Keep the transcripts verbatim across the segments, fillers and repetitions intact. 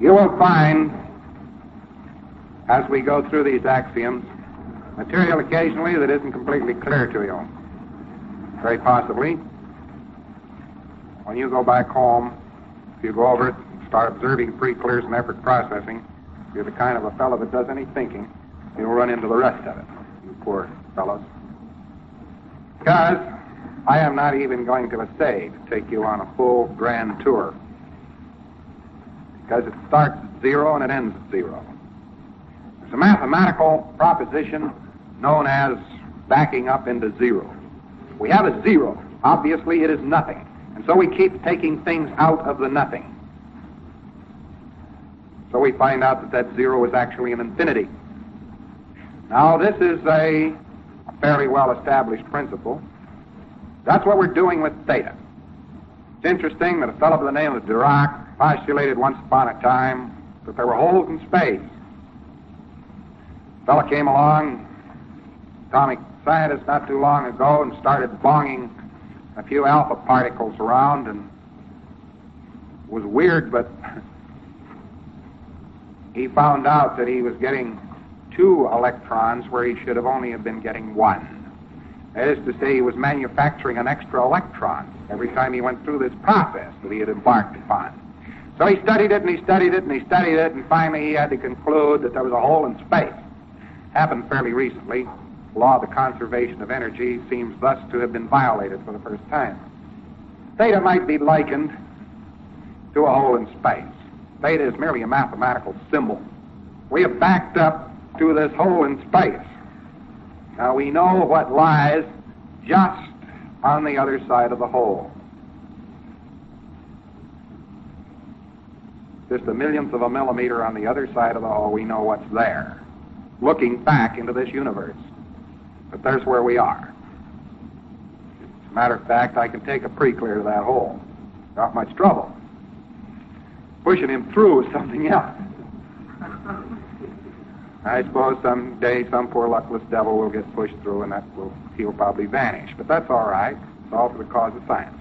You will find, as we go through these axioms, material occasionally that isn't completely clear to you. Very possibly, when you go back home, if you go over it and start observing pre-clears and effort processing, if you're the kind of a fellow that does any thinking, you'll run into the rest of it, you poor fellows. Because I am not even going to essay to take you on a full grand tour. Because it starts at zero and it ends at zero. There's a mathematical proposition known as backing up into zero. We have a zero. Obviously, it is nothing. And so we keep taking things out of the nothing. So we find out that that zero is actually an infinity. Now, this is a fairly well-established principle. That's what we're doing with theta. It's interesting that a fellow by the name of Dirac postulated once upon a time that there were holes in space. A fellow came along, atomic scientist, not too long ago, and started bonging a few alpha particles around, and it was weird, but he found out that he was getting two electrons where he should have only have been getting one. That is to say, he was manufacturing an extra electron every time he went through this process that he had embarked upon. So he studied it, and he studied it, and he studied it, and finally he had to conclude that there was a hole in space. Happened fairly recently. The law of the conservation of energy seems thus to have been violated for the first time. Theta might be likened to a hole in space. Theta is merely a mathematical symbol. We have backed up to this hole in space. Now we know what lies just on the other side of the hole. Just a millionth of a millimeter on the other side of the hole, we know what's there, looking back into this universe. But there's where we are. As a matter of fact, I can take a pre-clear to that hole. Not much trouble. Pushing him through is something else. I suppose someday some poor luckless devil will get pushed through, and that will he'll probably vanish. But that's all right. It's all for the cause of science.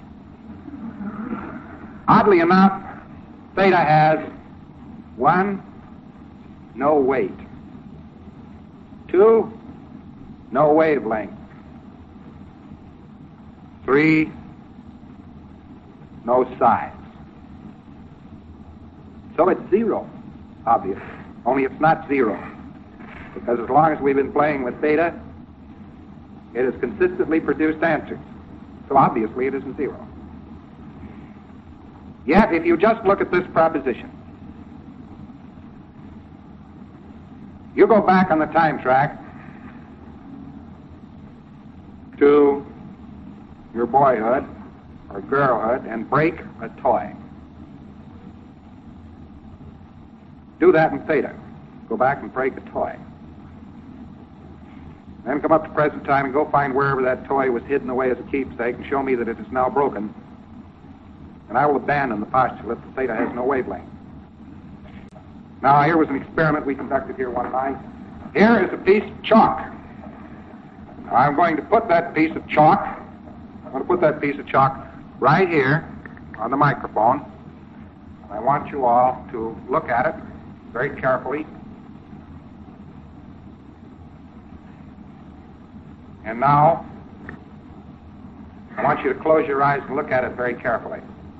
Oddly enough, theta has one, no weight. Two, no wavelength. Three, no size. So it's zero, obviously. Only it's not zero. Because as long as we've been playing with theta, it has consistently produced answers. So obviously it isn't zero. Yet, if you just look at this proposition, you go back on the time track to your boyhood or girlhood and break a toy. Do that in theta. Go back and break a toy. Then come up to present time and go find wherever that toy was hidden away as a keepsake and show me that it is now broken. And I will abandon the postulate that theta has no wavelength. Now, here was an experiment we conducted here one night. Here is a piece of chalk. Now, I'm going to put that piece of chalk, I'm going to put that piece of chalk right here on the microphone. I want you all to look at it very carefully. And now, I want you to close your eyes and look at it very carefully.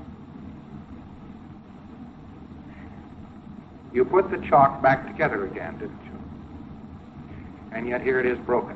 You put the chalk back together again, didn't you? And yet here it is broken.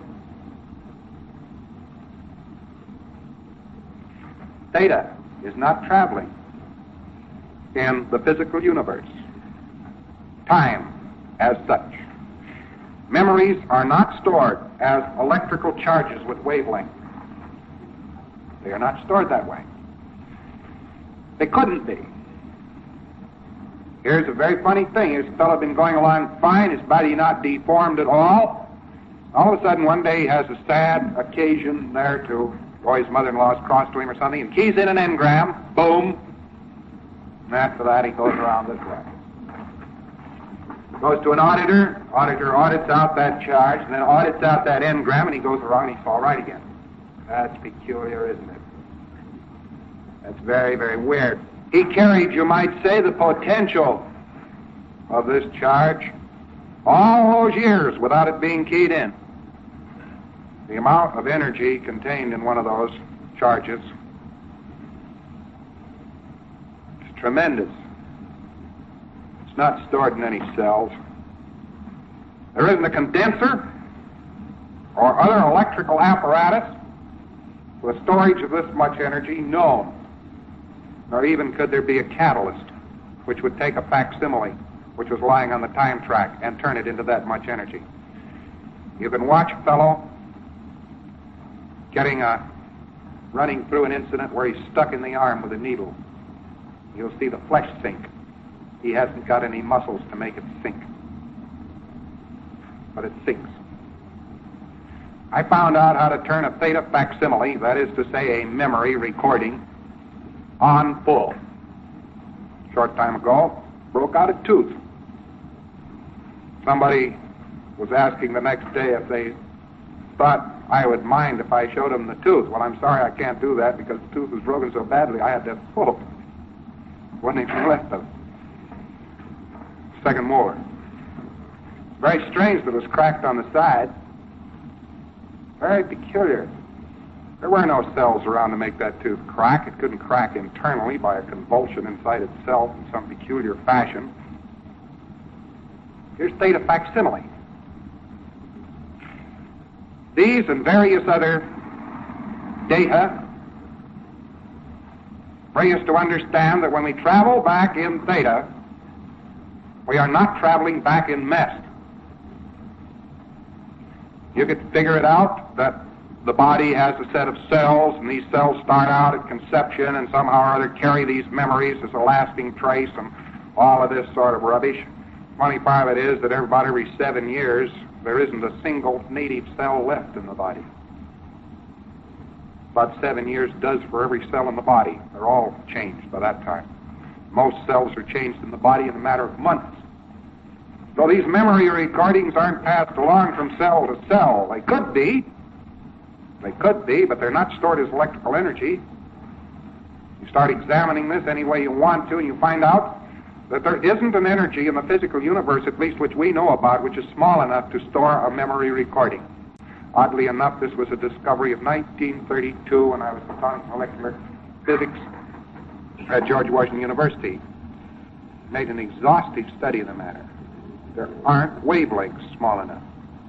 Theta is not traveling in the physical universe. Time as such. Memories are not stored as electrical charges with wavelength. They are not stored that way. They couldn't be. Here's a very funny thing. Here's a fellow been going along fine, his body not deformed at all. All of a sudden, one day he has a sad occasion there to, or his mother-in-law's cross to him or something, and keys in an engram, boom. And after that, he goes around this way. Goes to an auditor, auditor audits out that charge, and then audits out that engram, and he goes around and he's all right again. That's peculiar, isn't it? That's very, very weird. He carried, you might say, the potential of this charge all those years without it being keyed in. The amount of energy contained in one of those charges is tremendous. It's not stored in any cells. There isn't a condenser or other electrical apparatus with storage of this much energy known. Nor even could there be a catalyst which would take a facsimile which was lying on the time track and turn it into that much energy. You can watch a fellow getting a, running through an incident where he's stuck in the arm with a needle. You'll see the flesh sink. He hasn't got any muscles to make it sink. But it sinks. I found out how to turn a theta facsimile, that is to say a memory recording, on full. A short time ago, broke out a tooth. Somebody was asking the next day if they thought I would mind if I showed them the tooth. Well, I'm sorry I can't do that because the tooth was broken so badly I had to pull it. Wasn't even left of it. Second molar. Very strange that it was cracked on the side. Very peculiar. There were no cells around to make that tooth crack. It couldn't crack internally by a convulsion inside itself in some peculiar fashion. Here's theta facsimile. These and various other data bring us to understand that when we travel back in theta, we are not traveling back in mess. You could figure it out that the body has a set of cells, and these cells start out at conception and somehow or other carry these memories as a lasting trace and all of this sort of rubbish. Funny part of it is that about every seven years, there isn't a single native cell left in the body. About seven years does for every cell in the body. They're all changed by that time. Most cells are changed in the body in a matter of months. So these memory recordings aren't passed along from cell to cell. They could be. They could be, but they're not stored as electrical energy. You start examining this any way you want to, and you find out that there isn't an energy in the physical universe, at least which we know about, which is small enough to store a memory recording. Oddly enough, this was a discovery of nineteen thirty-two when I was taught molecular physics at George Washington University. Made an exhaustive study of the matter. There aren't wavelengths small enough.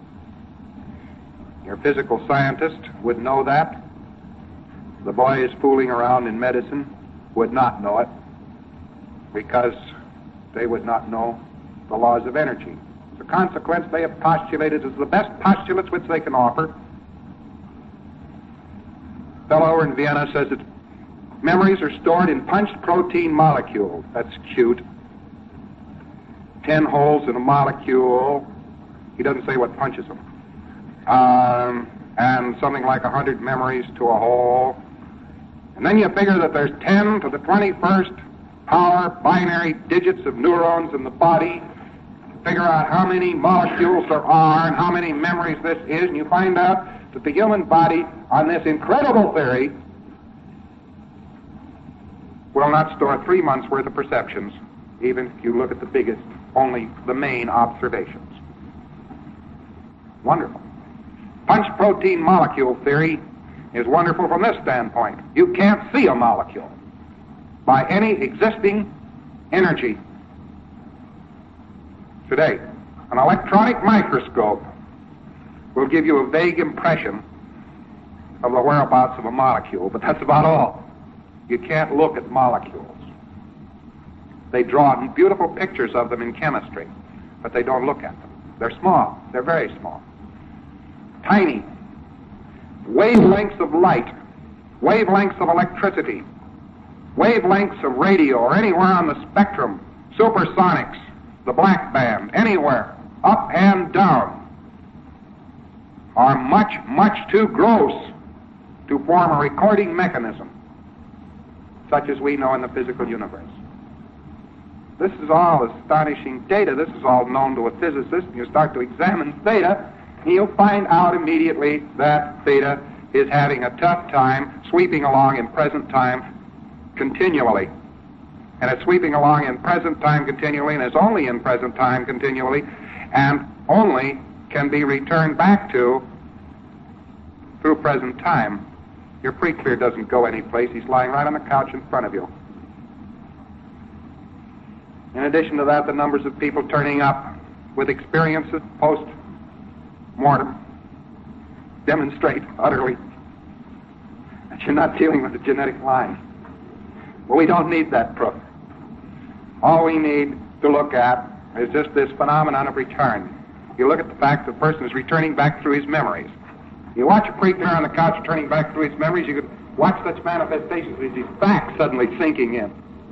Your physical scientist would know that. The boys fooling around in medicine would not know it because they would not know the laws of energy. As a consequence, they have postulated as the best postulates which they can offer. A fellow over in Vienna says that memories are stored in punched protein molecules. That's cute. Ten holes in a molecule. He doesn't say what punches them. Um, and something like a hundred memories to a hole. And then you figure that there's ten to the twenty-first power binary digits of neurons in the body. Figure out how many molecules there are and how many memories this is, and you find out that the human body, on this incredible theory, will not store three months' worth of perceptions, even if you look at the biggest, only the main observations. Wonderful. Punch protein molecule theory is wonderful from this standpoint. You can't see a molecule by any existing energy today. An electronic microscope will give you a vague impression of the whereabouts of a molecule, but that's about all. You can't look at molecules. They draw beautiful pictures of them in chemistry, but they don't look at them. They're small. They're very small. Tiny. Wavelengths of light, wavelengths of electricity, wavelengths of radio, or anywhere on the spectrum, supersonics, the black band, anywhere, up and down, are much, much too gross to form a recording mechanism such as we know in the physical universe. This is all astonishing data. This is all known to a physicist, and you start to examine theta, and you'll find out immediately that theta is having a tough time sweeping along in present time continually. And it's sweeping along in present time continually, and is only in present time continually, and only can be returned back to through present time. Your pre-clear doesn't go anyplace. He's lying right on the couch in front of you. In addition to that, the numbers of people turning up with experiences post-mortem demonstrate utterly that you're not dealing with a genetic line. Well, we don't need that proof. All we need to look at is just this phenomenon of return. You look at the fact that the person is returning back through his memories. You watch a pre-clear on the couch turning back through his memories, you could watch such manifestations as his back suddenly sinking in.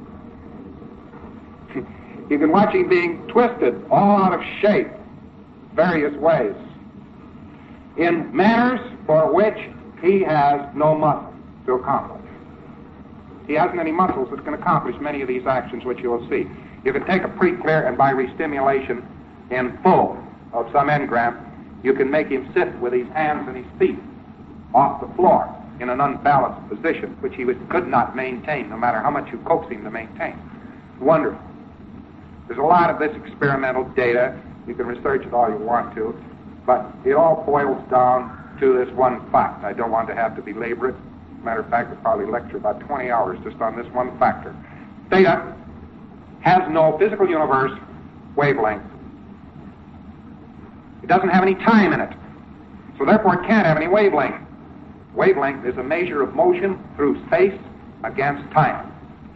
You can watch him being twisted all out of shape, various ways, in manners for which he has no muscle to accomplish. He hasn't any muscles that can accomplish many of these actions which you will see. You can take a pre-clear and by restimulation in full of some engram, you can make him sit with his hands and his feet off the floor in an unbalanced position, which he would, could not maintain, no matter how much you coax him to maintain. Wonderful. There's a lot of this experimental data. You can research it all you want to, but it all boils down to this one fact. I don't want to have to belabor it. Matter of fact, I'll probably lecture about twenty hours just on this one factor. Theta has no physical universe wavelength. It doesn't have any time in it, so therefore it can't have any wavelength. Wavelength is a measure of motion through space against time.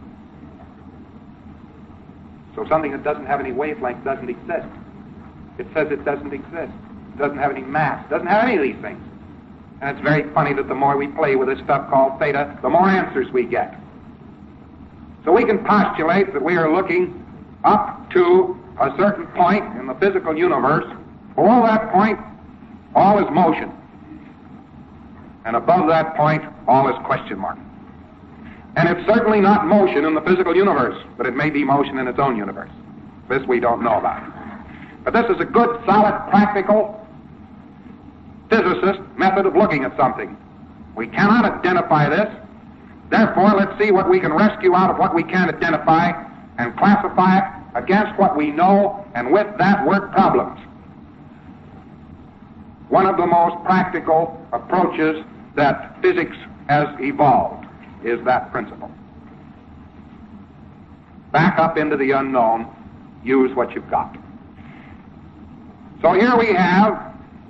So something that doesn't have any wavelength doesn't exist. It says it doesn't exist. It doesn't have any mass. It doesn't have any of these things. And it's very funny that the more we play with this stuff called theta, the more answers we get. So we can postulate that we are looking up to a certain point in the physical universe. Below that point, all is motion. And above that point, all is question mark. And it's certainly not motion in the physical universe, but it may be motion in its own universe. This we don't know about. But this is a good, solid, practical physicist method of looking at something. We cannot identify this. Therefore, let's see what we can rescue out of what we can't identify and classify it against what we know, and with that work problems. One of the most practical approaches that physics has evolved is that principle. Back up into the unknown, use what you've got. So here we have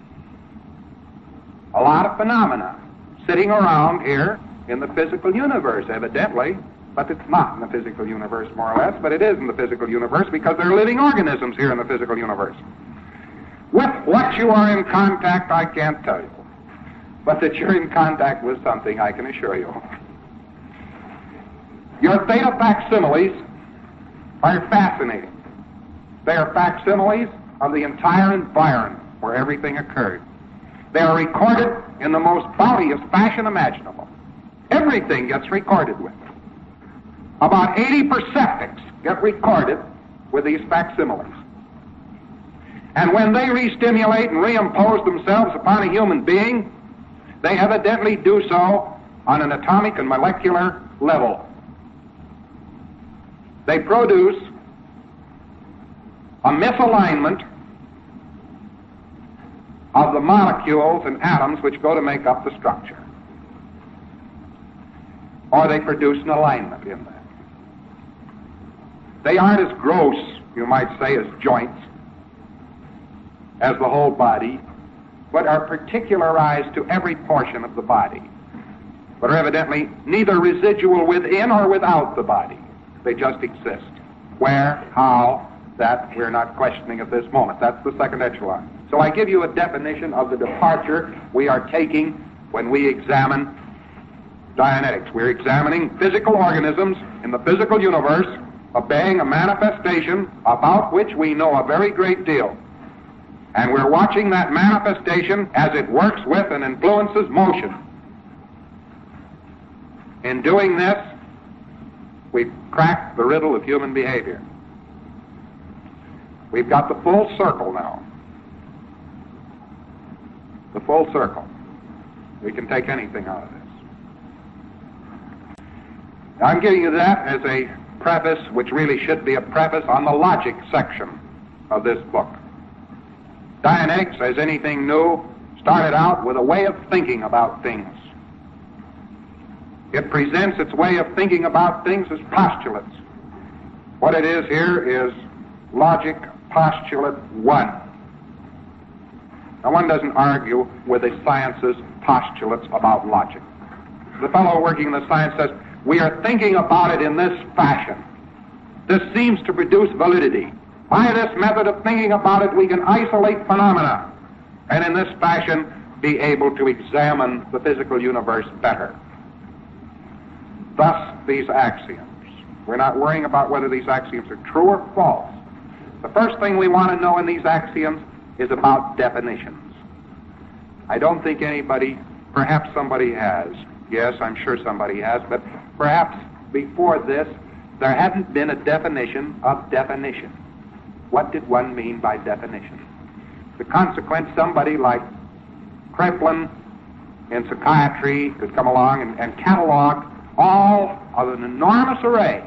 a lot of phenomena sitting around here in the physical universe, evidently, but it's not in the physical universe, more or less, but it is in the physical universe because there are living organisms here in the physical universe. With what you are in contact, I can't tell you, but that you're in contact with something, I can assure you. Your theta facsimiles are fascinating. They are facsimiles of the entire environment where everything occurred. They are recorded in the most bounteous fashion imaginable. Everything gets recorded with it. About eighty perceptics get recorded with these facsimiles. And when they re-stimulate and reimpose themselves upon a human being, they evidently do so on an atomic and molecular level. They produce a misalignment of the molecules and atoms which go to make up the structure. Or they produce an alignment in that. They aren't as gross, you might say, as joints, as the whole body, but are particularized to every portion of the body, but are evidently neither residual within or without the body. They just exist. Where, how, that we're not questioning at this moment. That's the second echelon. So I give you a definition of the departure we are taking when we examine Dianetics. We're examining physical organisms in the physical universe, obeying a manifestation about which we know a very great deal. And we're watching that manifestation as it works with and influences motion. In doing this, we've cracked the riddle of human behavior. We've got the full circle now. The full circle. We can take anything out of this. I'm giving you that as a preface, which really should be a preface, on the logic section of this book. Dianetics, as anything new, started out with a way of thinking about things. It presents its way of thinking about things as postulates. What it is here is logic postulate one. Now, one doesn't argue with the science's postulates about logic. The fellow working in the science says, we are thinking about it in this fashion. This seems to produce validity. By this method of thinking about it, we can isolate phenomena, and in this fashion be able to examine the physical universe better. Thus, these axioms. We're not worrying about whether these axioms are true or false. The first thing we want to know in these axioms is about definitions. I don't think anybody, perhaps somebody has. Yes, I'm sure somebody has, but perhaps before this, there hadn't been a definition of definition. What did one mean by definition? The consequence, somebody like Kraepelin in psychiatry could come along and, and catalog all of an enormous array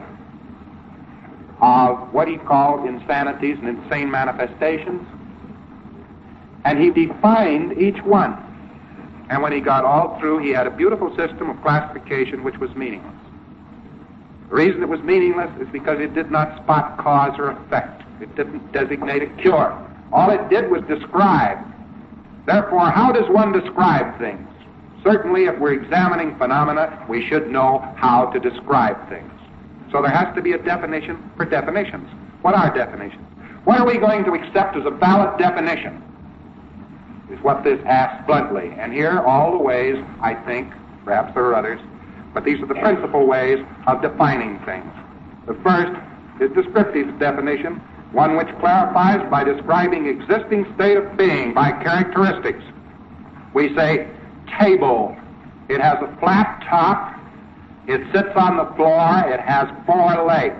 of what he called insanities and insane manifestations, and he defined each one. And when he got all through, he had a beautiful system of classification which was meaningless. The reason it was meaningless is because it did not spot cause or effect. It didn't designate a cure. All it did was describe. Therefore, how does one describe things? Certainly, if we're examining phenomena, we should know how to describe things. So there has to be a definition for definitions. What are definitions? What are we going to accept as a valid definition? Is what this asks bluntly. And here, all the ways, I think, perhaps there are others, but these are the principal ways of defining things. The first is descriptive definition, one which clarifies by describing existing state of being by characteristics. We say, table. It has a flat top. It sits on the floor. It has four legs.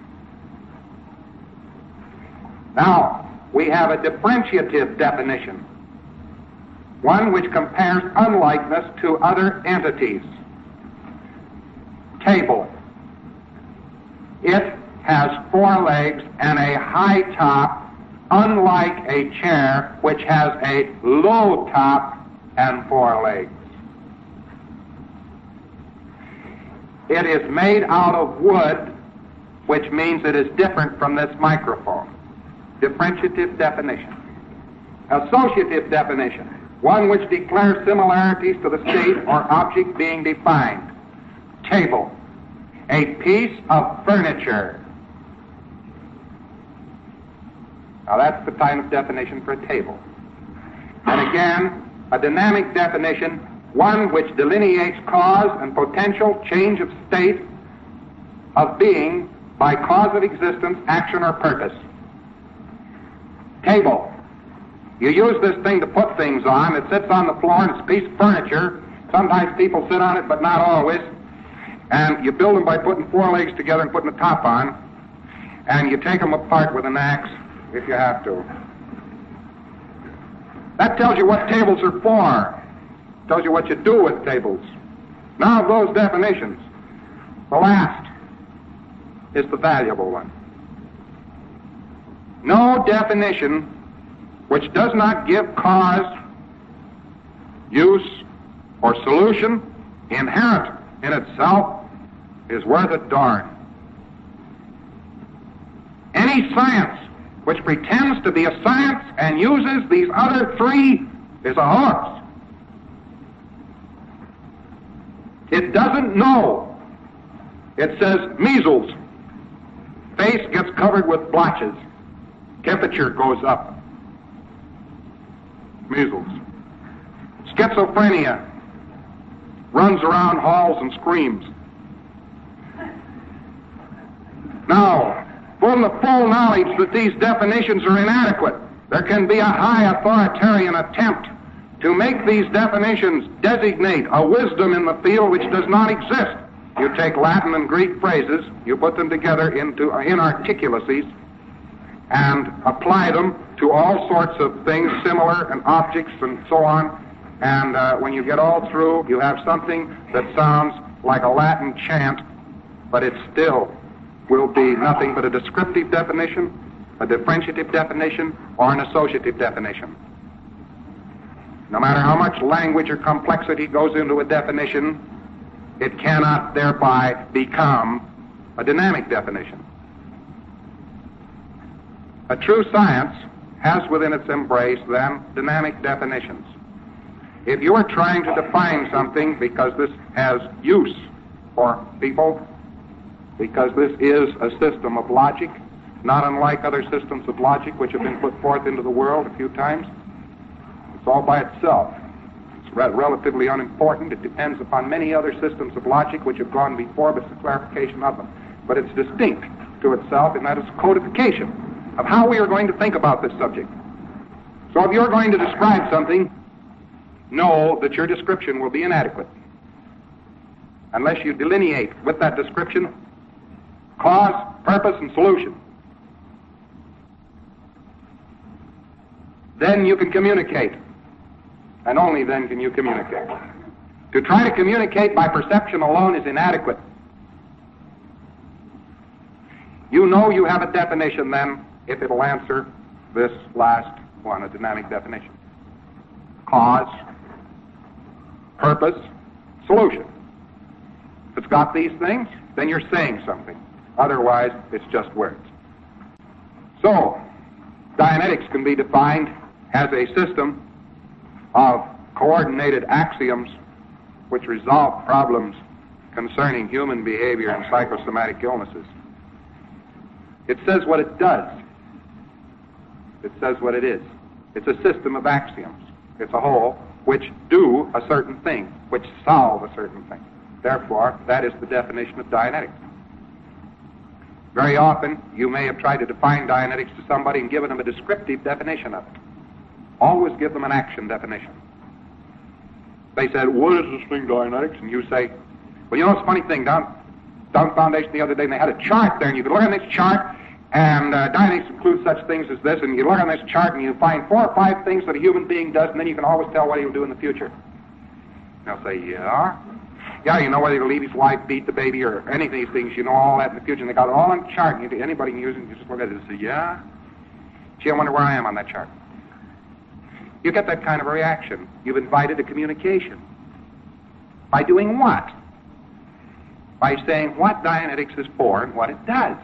Now, we have a differentiative definition, one which compares unlikeness to other entities. Table. It has four legs and a high top, unlike a chair which has a low top and four legs. It is made out of wood, which means it is different from this microphone. Differentiative definition. Associative definition, one which declares similarities to the state or object being defined. Table. A piece of furniture. Now that's the kind of definition for a table. And again, a dynamic definition, one which delineates cause and potential change of state of being by cause of existence, action, or purpose. Table. You use this thing to put things on. It sits on the floor and it's a piece of furniture. Sometimes people sit on it, but not always. And you build them by putting four legs together and putting the top on. And you take them apart with an axe if you have to. That tells you what tables are for. Tells you what you do with tables. Now, those definitions, the last is the valuable one. No definition which does not give cause, use, or solution inherent in itself is worth a darn. Any science which pretends to be a science and uses these other three is a hoax. It doesn't know. It says measles. Face gets covered with blotches. Temperature goes up. Measles. Schizophrenia. Runs around halls and screams. Now, from the full knowledge that these definitions are inadequate, there can be a high authoritarian attempt to make these definitions designate a wisdom in the field which does not exist. You take Latin and Greek phrases, you put them together into inarticulacies, and apply them to all sorts of things similar and objects and so on. And uh, when you get all through, you have something that sounds like a Latin chant, but it's still will be nothing but a descriptive definition, a differentiative definition, or an associative definition. No matter how much language or complexity goes into a definition, it cannot thereby become a dynamic definition. A true science has within its embrace, then, dynamic definitions. If you are trying to define something because this has use for people, because this is a system of logic, not unlike other systems of logic which have been put forth into the world a few times, it's all by itself. It's re- relatively unimportant. It depends upon many other systems of logic which have gone before, but it's a clarification of them. But it's distinct to itself, and that is codification of how we are going to think about this subject. So if you're going to describe something, know that your description will be inadequate unless you delineate with that description cause, purpose, and solution. Then you can communicate, and only then can you communicate. To try to communicate by perception alone is inadequate. You know you have a definition then if it'll answer this last one, a dynamic definition. Cause, purpose, solution. If it's got these things, then you're saying something. Otherwise, it's just words. So, Dianetics can be defined as a system of coordinated axioms which resolve problems concerning human behavior and psychosomatic illnesses. It says what it does. It says what it is. It's a system of axioms. It's a whole which do a certain thing, which solve a certain thing. Therefore, that is the definition of Dianetics. Very often, you may have tried to define Dianetics to somebody and given them a descriptive definition of it. Always give them an action definition. They said, what is this thing, Dianetics? And you say, well, you know, it's a funny thing. Down, down Foundation the other day, and they had a chart there, and you could look on this chart, and uh, Dianetics includes such things as this, and you look on this chart, and you find four or five things that a human being does, and then you can always tell what he'll do in the future. And they'll say, yeah? Yeah, you know whether he'll leave his wife, beat the baby, or any of these things. You know all that in the future, and they got it all on the chart, and you, anybody can use it, and you just look at it and say, yeah? Gee, I wonder where I am on that chart. You get that kind of a reaction. You've invited a communication. By doing what? By saying what Dianetics is for and what it does.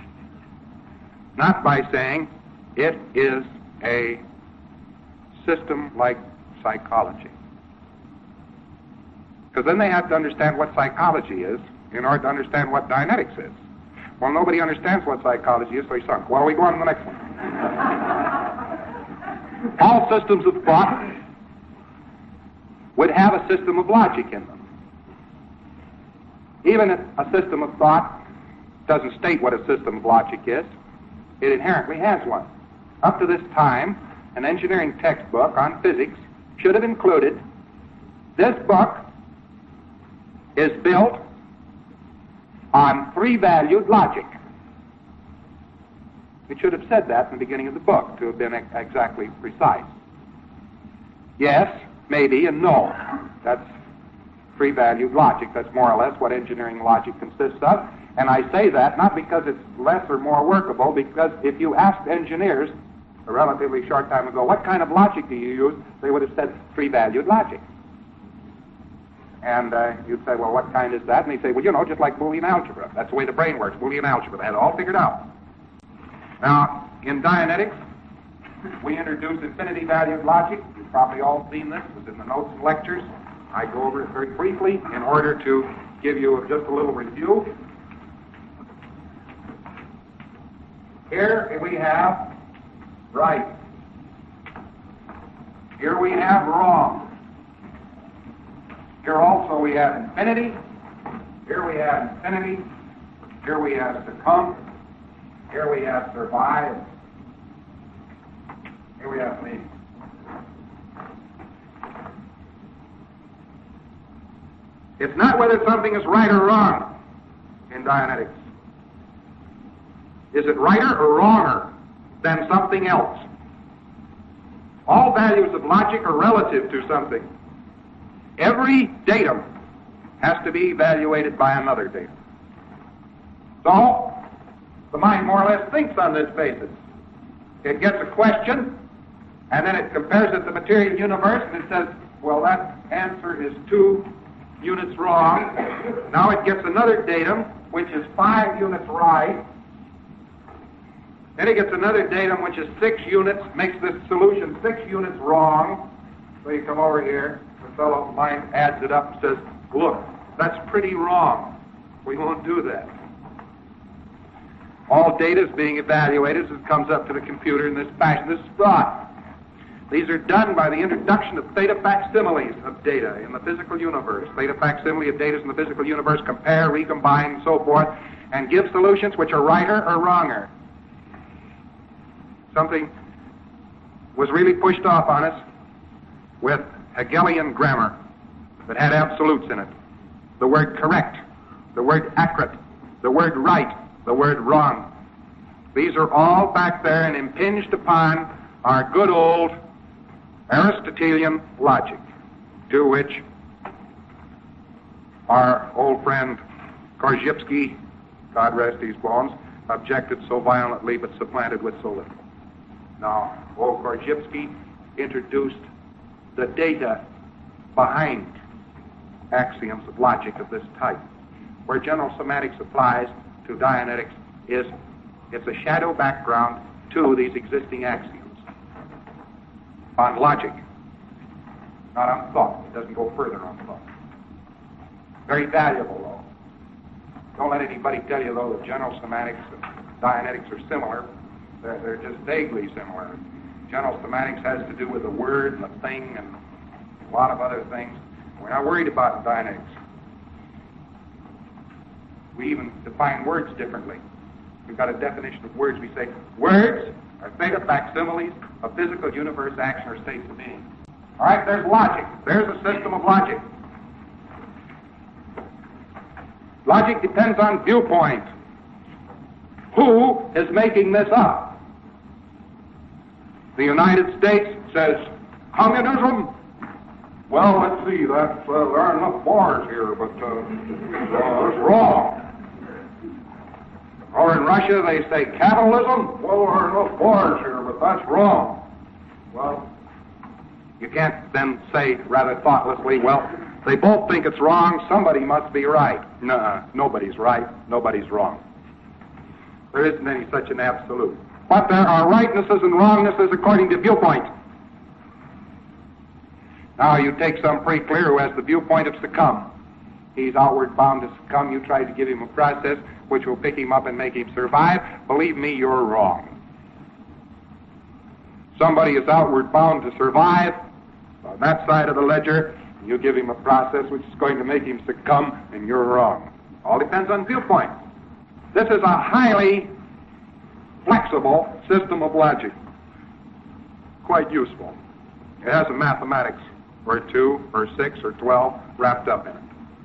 Not by saying it is a system like psychology. Because then they have to understand what psychology is in order to understand what Dianetics is. Well, nobody understands what psychology is, so he sunk. Well, we go on to the next one. All systems of thought would have a system of logic in them. Even if a system of thought doesn't state what a system of logic is, it inherently has one. Up to this time, an engineering textbook on physics should have included, this book is built on three-valued logic. It should have said that in the beginning of the book to have been ex- exactly precise. Yes, maybe, and no. That's three-valued logic. That's more or less what engineering logic consists of. And I say that not because it's less or more workable, because if you asked engineers a relatively short time ago, what kind of logic do you use, they would have said three-valued logic. And uh, you'd say, well, what kind is that? And they'd say, well, you know, just like Boolean algebra. That's the way the brain works, Boolean algebra. They had it all figured out. Now, in Dianetics, we introduce infinity-valued logic. You've probably all seen this. It was in the notes and lectures. I go over it very briefly in order to give you just a little review. Here we have right. Here we have wrong. Here also we have infinity. Here we have infinity. Here we have succumb. Here we have survive. Here we have me. It's not whether something is right or wrong in Dianetics. Is it righter or wronger than something else? All values of logic are relative to something. Every datum has to be evaluated by another datum. So, The mind more or less thinks on this basis. It gets a question, and then it compares it to the material universe, and it says, well, that answer is two units wrong. Now it gets another datum, which is five units right. Then it gets another datum, which is six units, makes this solution six units wrong. So you come over here, the fellow mind adds it up and says, look, that's pretty wrong. We won't do that. All data is being evaluated as it comes up to the computer in this fashion. This is thought. These are done by the introduction of theta facsimiles of data in the physical universe. Theta facsimile of data in the physical universe, compare, recombine, and so forth, and give solutions which are righter or wronger. Something was really pushed off on us with Hegelian grammar that had absolutes in it. The word correct, the word accurate, the word right, the word wrong. These are all back there and impinged upon our good old Aristotelian logic, to which our old friend Korzybski, God rest his bones, objected so violently but supplanted with so little. Now, old Korzybski introduced the data behind axioms of logic of this type. Where general semantics applies to Dianetics is it's a shadow background to these existing axioms. On logic, not on thought. It doesn't go further on thought. Very valuable, though. Don't let anybody tell you, though, that general semantics and Dianetics are similar. They're, they're just vaguely similar. General semantics has to do with the word and the thing and a lot of other things. We're not worried about Dianetics. We even define words differently. We've got a definition of words. We say, words are theta facsimiles of physical universe action or states of being. All right, there's logic. There's a system of logic. Logic depends on viewpoint. Who is making this up? The United States says, communism? Well, let's see, that's, uh, there are enough bars here, but uh, uh, that's wrong. Or in Russia, they say capitalism? Well, there are enough bars here, but that's wrong. Well, you can't then say rather thoughtlessly, well, they both think it's wrong, somebody must be right. No, nobody's right, nobody's wrong. There isn't any such an absolute. But there are rightnesses and wrongnesses according to viewpoint. Now, you take some pretty clear who has the viewpoint of succumb. He's outward bound to succumb. You try to give him a process which will pick him up and make him survive. Believe me, you're wrong. Somebody is outward bound to survive. On that side of the ledger, you give him a process which is going to make him succumb, and you're wrong. All depends on viewpoint. This is a highly flexible system of logic. Quite useful. It has a mathematics or two or six or twelve wrapped up in it.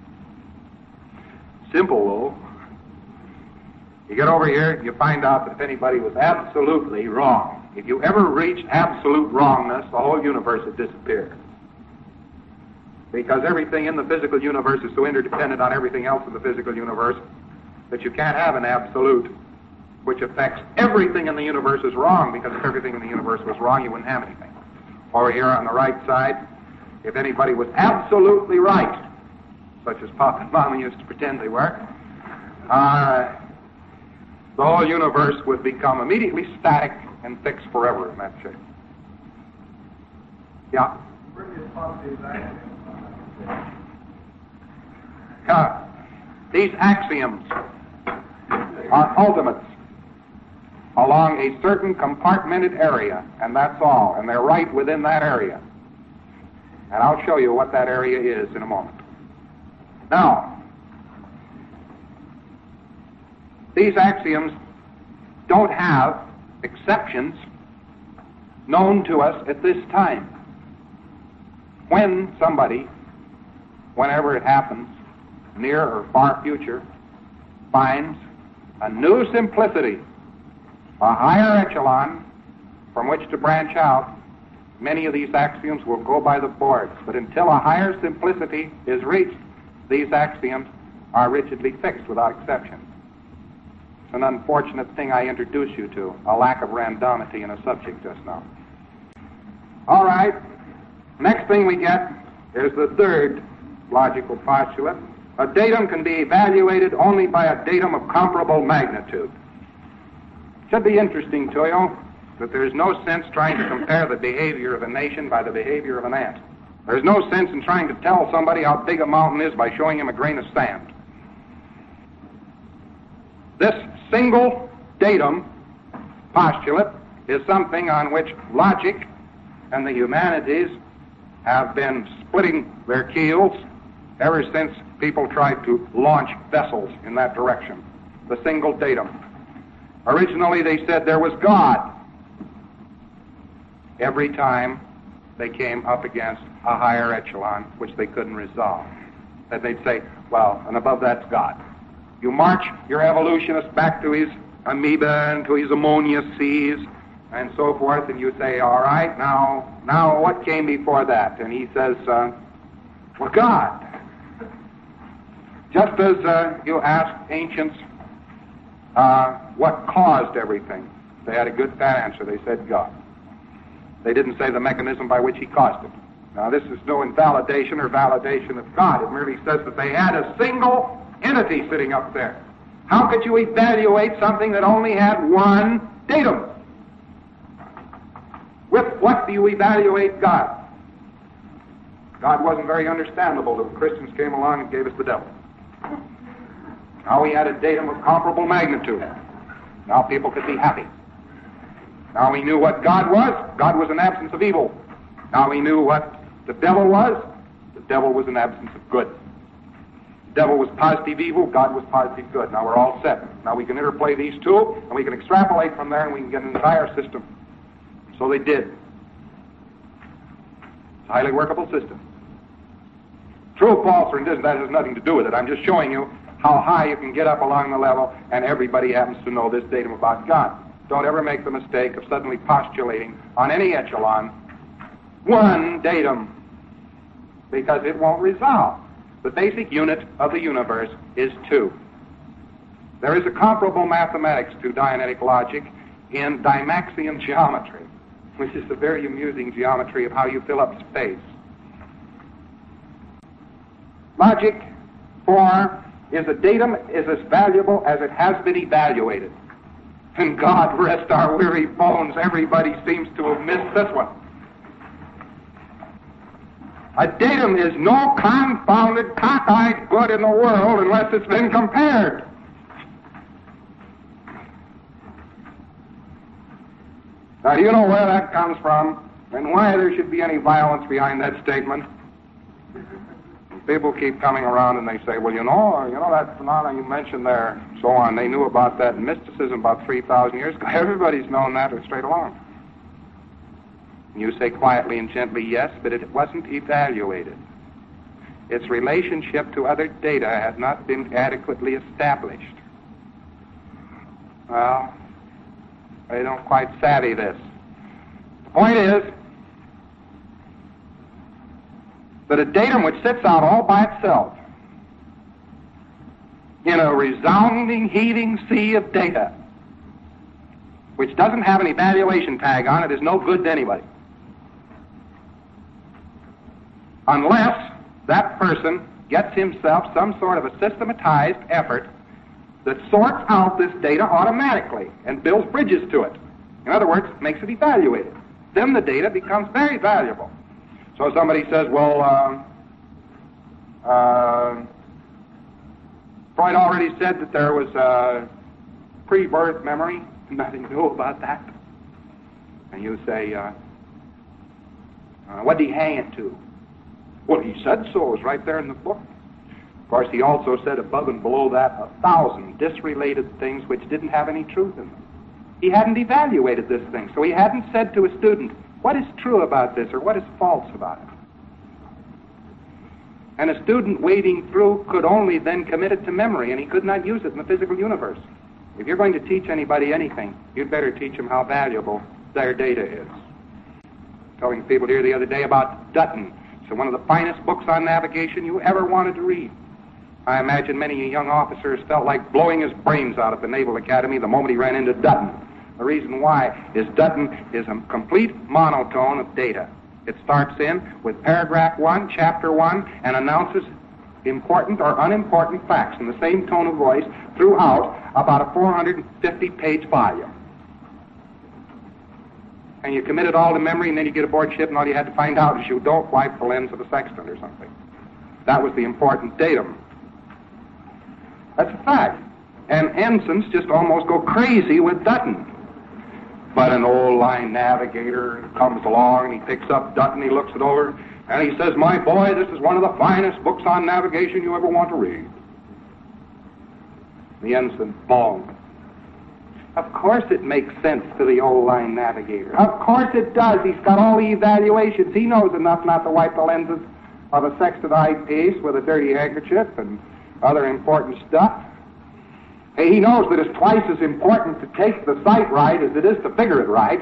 Simple, though. You get over here, you find out that if anybody was absolutely wrong, if you ever reached absolute wrongness, the whole universe would disappear. Because everything in the physical universe is so interdependent on everything else in the physical universe that you can't have an absolute which affects everything in the universe is wrong, because if everything in the universe was wrong, you wouldn't have anything. Over here on the right side, if anybody was absolutely right, such as Papa and Mama used to pretend they were, uh, the whole universe would become immediately static and fixed forever in that shape. Yeah? Uh, these axioms are ultimates along a certain compartmented area, and that's all, and they're right within that area. And I'll show you what that area is in a moment. Now, these axioms don't have exceptions known to us at this time. When somebody, whenever it happens, near or far future, finds a new simplicity, a higher echelon from which to branch out, many of these axioms will go by the boards. But until a higher simplicity is reached, these axioms are rigidly fixed without exception. It's an unfortunate thing I introduced you to, a lack of randomity in a subject just now. All right. Next thing we get is the third logical postulate. A datum can be evaluated only by a datum of comparable magnitude. It should be interesting to you that there's no sense trying to compare the behavior of a nation by the behavior of an ant. There's no sense in trying to tell somebody how big a mountain is by showing him a grain of sand. This single datum postulate is something on which logic and the humanities have been splitting their keels ever since people tried to launch vessels in that direction. The single datum. Originally they said there was God. Every time they came up against a higher echelon which they couldn't resolve, then they'd say, well, and above that's God. You march your evolutionist back to his amoeba and to his ammonia seas and so forth, and you say, all right, now, now what came before that? And he says, uh, well, God. Just as uh, you asked ancients uh, what caused everything, they had a good fat answer. They said God. They didn't say the mechanism by which he caused it. Now, this is no invalidation or validation of God. It merely says that they had a single entity sitting up there. How could you evaluate something that only had one datum? With what do you evaluate God? God wasn't very understandable till Christians came along and gave us the devil. Now we had a datum of comparable magnitude. Now people could be happy. Now we knew what God was. God was an absence of evil. Now we knew what the devil was. The devil was an absence of good. The devil was positive evil. God was positive good. Now we're all set. Now we can interplay these two, and we can extrapolate from there, and we can get an entire system. So they did. It's a highly workable system. True, false, or indifferent, that has nothing to do with it. I'm just showing you how high you can get up along the level, and everybody happens to know this datum about God. Don't ever make the mistake of suddenly postulating on any echelon one datum, because it won't resolve. The basic unit of the universe is two. There is a comparable mathematics to Dianetic logic in Dymaxion geometry, which is a very amusing geometry of how you fill up space. Logic, four, is a datum is as valuable as it has been evaluated. And God rest our weary bones, everybody seems to have missed this one. A datum is no confounded, cockeyed good in the world unless it's been compared. Now, do you know where that comes from and why there should be any violence behind that statement? People keep coming around and they say, well, you know, you know that phenomenon you mentioned there, so on. They knew about that in mysticism about three thousand years ago. Everybody's known that straight along. And you say quietly and gently, yes, but it wasn't evaluated. Its relationship to other data had not been adequately established. Well, they don't quite savvy this. The point is that a datum which sits out all by itself in a resounding, heaving sea of data, which doesn't have an evaluation tag on it, is no good to anybody. Unless that person gets himself some sort of a systematized effort that sorts out this data automatically and builds bridges to it. In other words, makes it evaluated. Then the data becomes very valuable. So somebody says, well, uh, uh, Freud already said that there was a pre-birth memory. Nothing new about that. And you say, uh, uh, what did he hang it to? Well, he said so. It was right there in the book. Of course, he also said above and below that a thousand disrelated things which didn't have any truth in them. He hadn't evaluated this thing, so he hadn't said to a student, what is true about this or what is false about it? And a student wading through could only then commit it to memory, and he could not use it in the physical universe. If you're going to teach anybody anything, you'd better teach them how valuable their data is. Telling people here the other day about Dutton. It's one of the finest books on navigation you ever wanted to read. I imagine many young officers felt like blowing his brains out at the Naval Academy the moment he ran into Dutton. The reason why is Dutton is a complete monotone of data. It starts in with paragraph one, chapter one, and announces important or unimportant facts in the same tone of voice throughout about a four hundred fifty page volume. And you commit it all to memory, and then you get aboard ship, and all you had to find out is you don't wipe the lens of a sextant or something. That was the important datum. That's a fact. And ensigns just almost go crazy with Dutton. But an old line navigator comes along, and he picks up Dutton, he looks it over, and he says, "My boy, this is one of the finest books on navigation you ever want to read." The ensign bawled. Of course it makes sense to the old line navigator. Of course it does. He's got all the evaluations. He knows enough not to wipe the lenses of a sextant eyepiece with a dirty handkerchief and other important stuff. He knows that it's twice as important to take the sight right as it is to figure it right.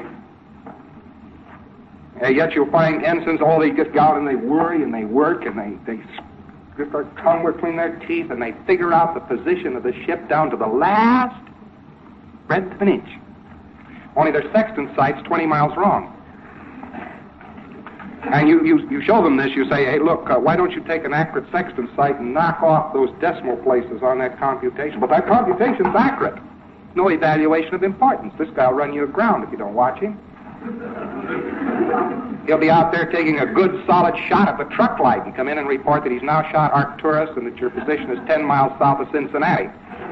And yet you'll find ensigns, oh, they just go out and they worry and they work and they, they get their tongue between their teeth and they figure out the position of the ship down to the last breadth of an inch. Only their sextant sight's twenty miles wrong. And you, you, you show them this, you say, hey, look, uh, why don't you take an accurate sextant sight and knock off those decimal places on that computation? But that computation's accurate. No evaluation of importance. This guy'll run you aground if you don't watch him. He'll be out there taking a good, solid shot at the truck light and come in and report that he's now shot Arcturus and that your position is ten miles south of Cincinnati.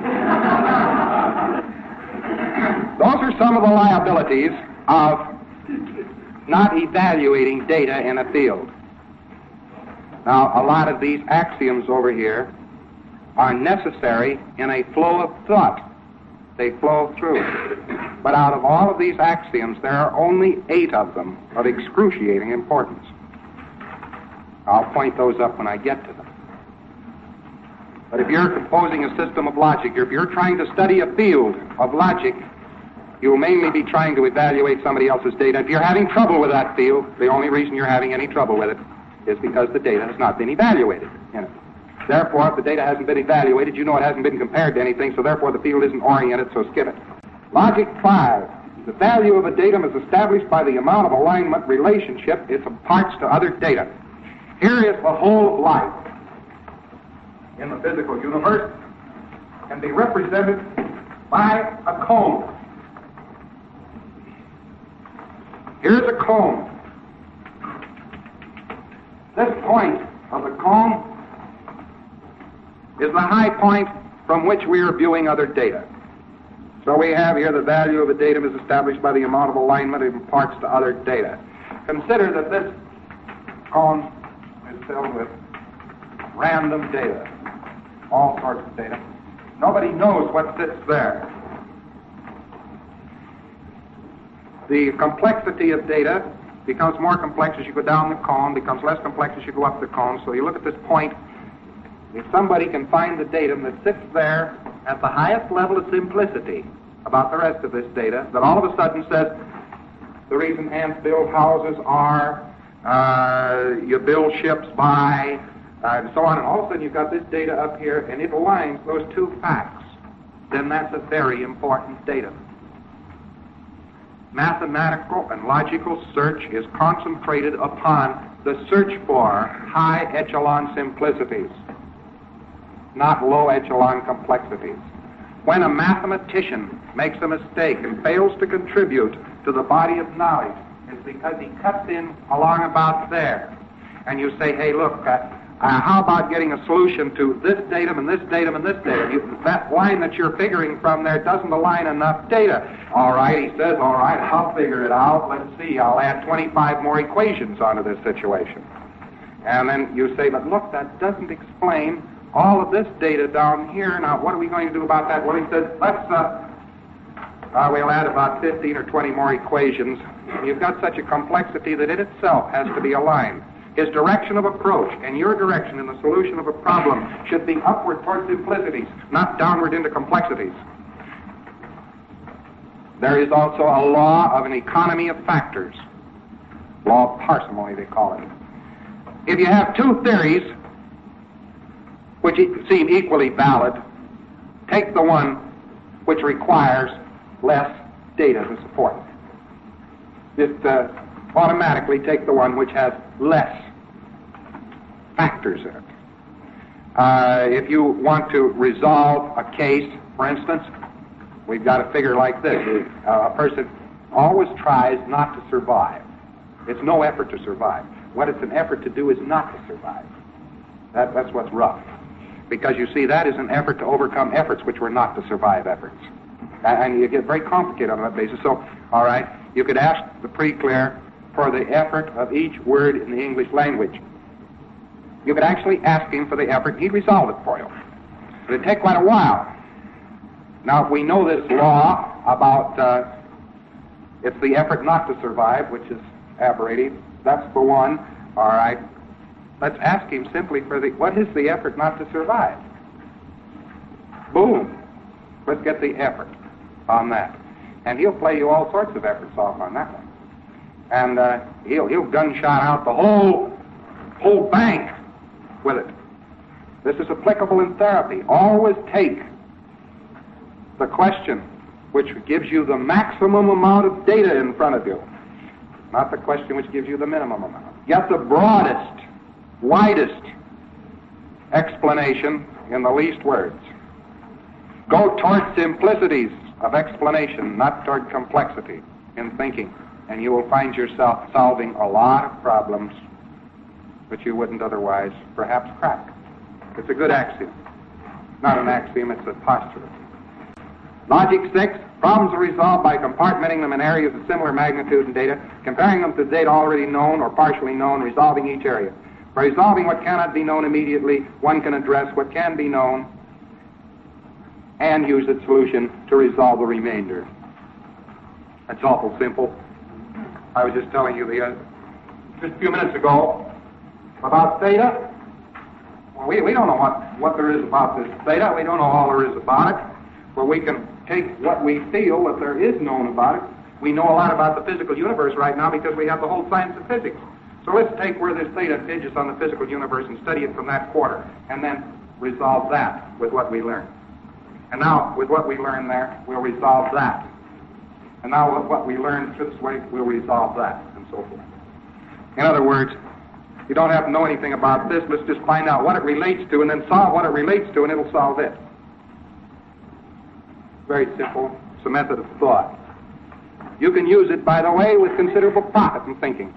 Those are some of the liabilities of not evaluating data in a field. Now, a lot of these axioms over here are necessary in a flow of thought. They flow through. But out of all of these axioms, there are only eight of them of excruciating importance. I'll point those up when I get to them. But if you're composing a system of logic, or if you're trying to study a field of logic, you'll mainly be trying to evaluate somebody else's data. If you're having trouble with that field, the only reason you're having any trouble with it is because the data has not been evaluated in it. Therefore, if the data hasn't been evaluated, you know it hasn't been compared to anything, so therefore the field isn't oriented, so skip it. Logic five. The value of a datum is established by the amount of alignment relationship it imparts to other data. Here is the whole of life in the physical universe can be represented by a cone. Here's a cone. This point of the cone is the high point from which we are viewing other data. So we have here the value of a datum is established by the amount of alignment it imparts to other data. Consider that this cone is filled with random data, all sorts of data. Nobody knows what sits there. The complexity of data becomes more complex as you go down the cone, becomes less complex as you go up the cone. So you look at this point. If somebody can find the datum that sits there at the highest level of simplicity about the rest of this data, that all of a sudden says the reason ants build houses are, uh, you build ships by, uh, and so on, and all of a sudden you've got this data up here, and it aligns those two facts, then that's a very important datum. Mathematical and logical search is concentrated upon the search for high echelon simplicities, not low echelon complexities. When a mathematician makes a mistake and fails to contribute to the body of knowledge, it's because he cuts in along about there. And you say, hey, look, uh, uh, how about getting a solution to this datum and this datum and this datum? You, that line that you're figuring from there doesn't align enough data. All right, he says, all right, I'll figure it out. Let's see, I'll add twenty-five more equations onto this situation. And then you say, but look, that doesn't explain all of this data down here. Now, what are we going to do about that? Well, he says, let's, uh, uh, we'll add about fifteen or twenty more equations. You've got such a complexity that it itself has to be aligned. His direction of approach and your direction in the solution of a problem should be upward toward simplicities, not downward into complexities. There is also a law of an economy of factors. Law of parsimony, they call it. If you have two theories which seem equally valid, take the one which requires less data to support it. Just uh, automatically take the one which has less factors in it. Uh, if you want to resolve a case, for instance, we've got a figure like this. Uh, a person always tries not to survive. It's no effort to survive. What it's an effort to do is not to survive. That, that's what's rough. Because you see, that is an effort to overcome efforts which were not to survive efforts. And you get very complicated on that basis. So, all right, you could ask the pre-clear for the effort of each word in the English language. You could actually ask him for the effort, he'd resolve it for you. But it'd take quite a while. Now, if we know this law about uh, it's the effort not to survive, which is aberative, that's the one, all right. Let's ask him simply for the, what is the effort not to survive? Boom. Let's get the effort on that. And he'll play you all sorts of efforts off on that one. And uh, he'll, he'll gunshot out the whole, whole bank with it. This is applicable in therapy. Always take the question which gives you the maximum amount of data in front of you, not the question which gives you the minimum amount. Get the broadest, widest explanation in the least words. Go toward simplicities of explanation, not toward complexity in thinking, and you will find yourself solving a lot of problems which you wouldn't otherwise perhaps crack. It's a good axiom. Not an axiom, it's a postulate. Logic six, problems are resolved by compartmenting them in areas of similar magnitude and data, comparing them to data already known or partially known, resolving each area. By resolving what cannot be known immediately, one can address what can be known and use its solution to resolve the remainder. That's awful simple. I was just telling you the, uh, just a few minutes ago about theta. Well, we, we don't know what, what there is about this theta. We don't know all there is about it. But we can take what we feel that there is known about it. We know a lot about the physical universe right now because we have the whole science of physics. So let's take where this theta hinges on the physical universe and study it from that quarter, and then resolve that with what we learn. And now, with what we learn there, we'll resolve that. And now, with what we learn this way, we'll resolve that, and so forth. In other words, you don't have to know anything about this. Let's just find out what it relates to, and then solve what it relates to, and it'll solve it. Very simple. It's a method of thought. You can use it, by the way, with considerable profit in thinking.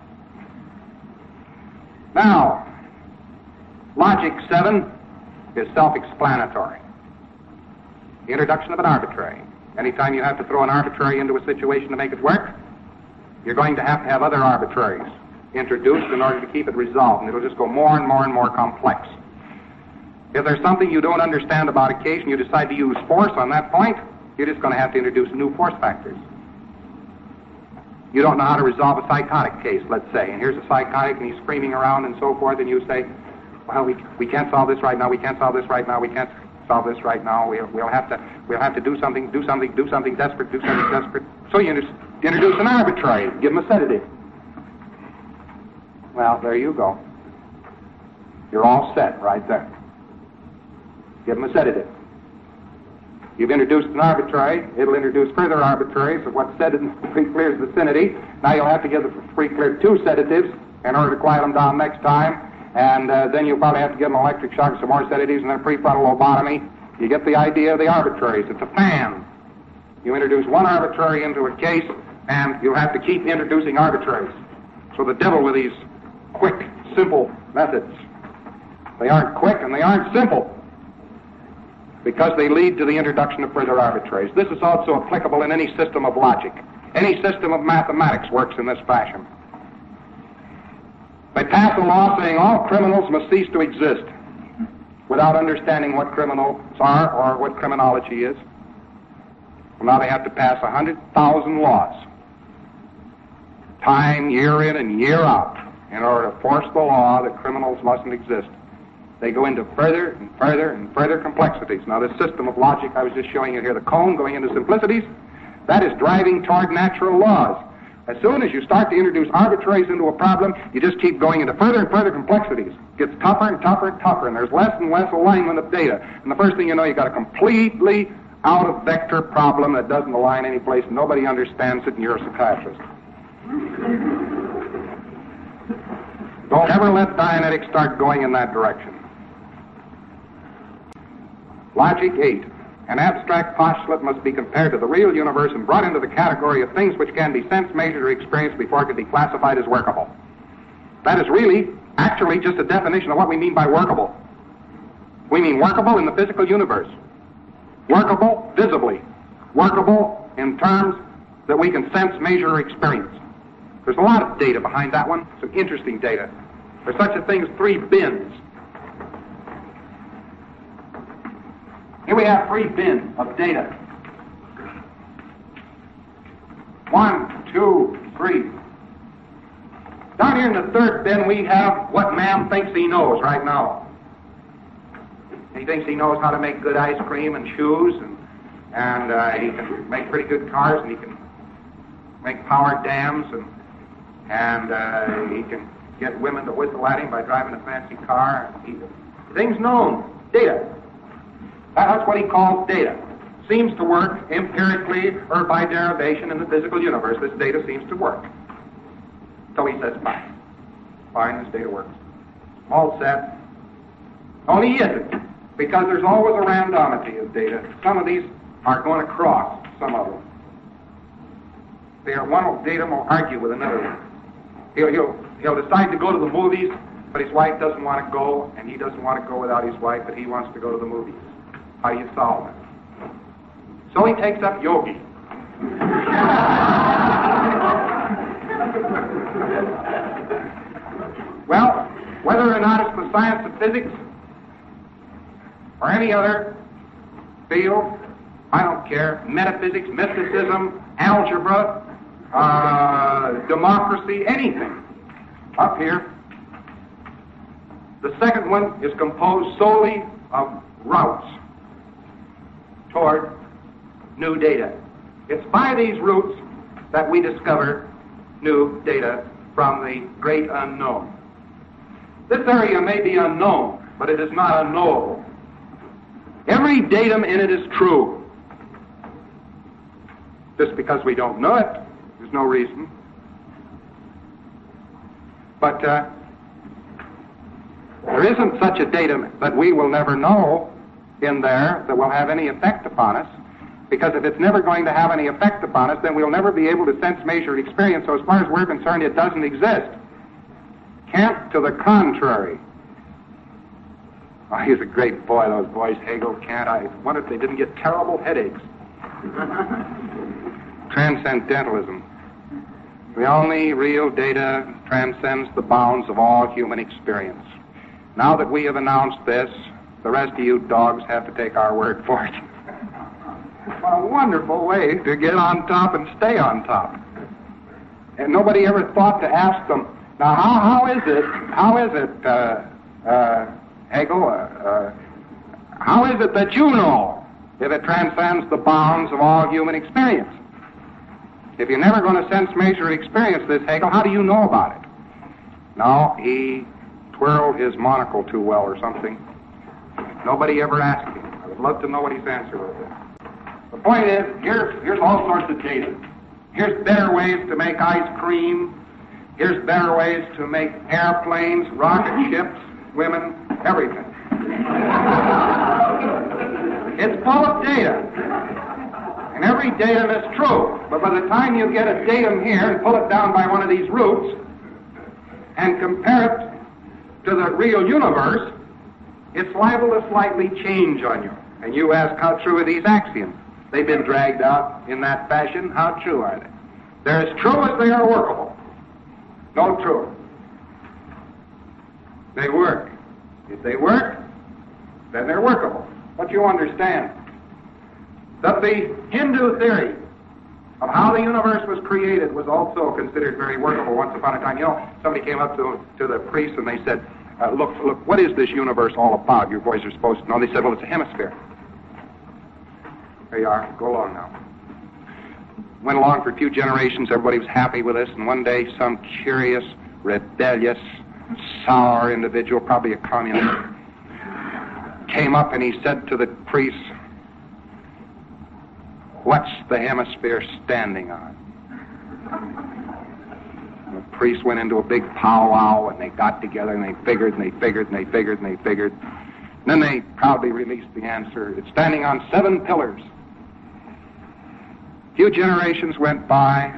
Now, logic seven is self-explanatory. The introduction of an arbitrary. Anytime you have to throw an arbitrary into a situation to make it work, you're going to have to have other arbitraries introduced in order to keep it resolved, and it'll just go more and more and more complex. If there's something you don't understand about a case and you decide to use force on that point, you're just going to have to introduce new force factors. You don't know how to resolve a psychotic case, let's say, and here's a psychotic and he's screaming around and so forth, and you say, well, we, we can't solve this right now, we can't solve this right now, we can't solve this right now, we'll, we'll, have to, we'll have to do something, do something, do something desperate, do something desperate. So you introduce an arbitrary, give him a sedative. Well, there you go. You're all set right there. Give them a sedative. You've introduced an arbitrary. It'll introduce further arbitraries of what's said in the pre-clear's vicinity. Now you'll have to give the pre-clear two sedatives in order to quiet them down next time. And uh, then you'll probably have to give them electric shock, some more sedatives, and then prefrontal lobotomy. You get the idea of the arbitraries. It's a fan. You introduce one arbitrary into a case, and you'll have to keep introducing arbitraries. So the devil with these quick, simple methods. They aren't quick and they aren't simple, because they lead to the introduction of further arbitraries. This is also applicable in any system of logic. Any system of mathematics works in this fashion. They pass a law saying all criminals must cease to exist without understanding what criminals are or what criminology is. Well, now they have to pass one hundred thousand laws, time, year in and year out, in order to force the law that criminals mustn't exist. They go into further and further and further complexities. Now, this system of logic I was just showing you here, the cone going into simplicities, that is driving toward natural laws. As soon as you start to introduce arbitraries into a problem, you just keep going into further and further complexities. It gets tougher and tougher and tougher, and there's less and less alignment of data. And the first thing you know, you got a completely out-of-vector problem that doesn't align any place, and nobody understands it, and you're a psychiatrist. Don't ever let Dianetics start going in that direction. Logic eight. An abstract postulate must be compared to the real universe and brought into the category of things which can be sensed, measured, or experienced before it can be classified as workable. That is really, actually, just a definition of what we mean by workable. We mean workable in the physical universe. Workable visibly. Workable in terms that we can sense, measure, or experience. There's a lot of data behind that one, some interesting data. There's such a thing as three bins. Here we have three bins of data. One, two, three. Down here in the third bin we have what man thinks he knows right now. He thinks he knows how to make good ice cream and shoes, and, and uh, he can make pretty good cars, and he can make power dams, and, and uh, he can get women to whistle at him by driving a fancy car. He, things known, data. That's what he calls data. Seems to work empirically or by derivation in the physical universe. This data seems to work. So he says, fine. Fine, this data works. All set. Only he isn't, because there's always a randomity of data. Some of these are going to cross, some of them. They are, one data will argue with another one. He'll, he'll, he'll decide to go to the movies, but his wife doesn't want to go, and he doesn't want to go without his wife, but he wants to go to the movies. How do you solve it? So he takes up yogi. Well, whether or not it's the science of physics or any other field, I don't care. Metaphysics, mysticism, algebra, uh, democracy, anything. Up here. The second one is composed solely of routes toward new data. It's by these routes that we discover new data from the great unknown. This area may be unknown, but it is not unknowable. Every datum in it is true. Just because we don't know it, there's no reason. But uh, there isn't such a datum that we will never know in there that will have any effect upon us, because if it's never going to have any effect upon us, then we'll never be able to sense, measure, experience. So as far as we're concerned, it doesn't exist. Kant, to the contrary. Oh, he's a great boy, those boys, Hegel, Kant. I wonder if they didn't get terrible headaches. Transcendentalism. The only real data transcends the bounds of all human experience. Now that we have announced this, the rest of you dogs have to take our word for it. What a wonderful way to get on top and stay on top. And nobody ever thought to ask them, now how, how is it, how is it, uh, uh, Hegel, uh, uh, how is it that you know if it transcends the bounds of all human experience? If you're never going to sense, measure, and experience this, Hegel, how do you know about it? No, he twirled his monocle too well or something. Nobody ever asked him. I would love to know what his answer was. The point is, here's, here's all sorts of data. Here's better ways to make ice cream. Here's better ways to make airplanes, rocket ships, women, everything. It's full of data. And every datum is true. But by the time you get a datum here and pull it down by one of these routes and compare it to the real universe, it's liable to slightly change on you. And you ask, how true are these axioms? They've been dragged out in that fashion. How true are they? They're as true as they are workable. No truer. They work. If they work, then they're workable. But you understand that the Hindu theory of how the universe was created was also considered very workable once upon a time. You know, somebody came up to, to the priest and they said, Uh, look, look, what is this universe all about? Your boys are supposed to know. They said, well, it's a hemisphere. There you are. Go along now. Went along for a few generations, everybody was happy with this, and one day some curious, rebellious, sour individual, probably a communist, came up and he said to the priest, "What's the hemisphere standing on?" And the priest went into a big powwow, and they got together, and they figured, and they figured, and they figured, and they figured. And then they proudly released the answer. It's standing on seven pillars. A few generations went by.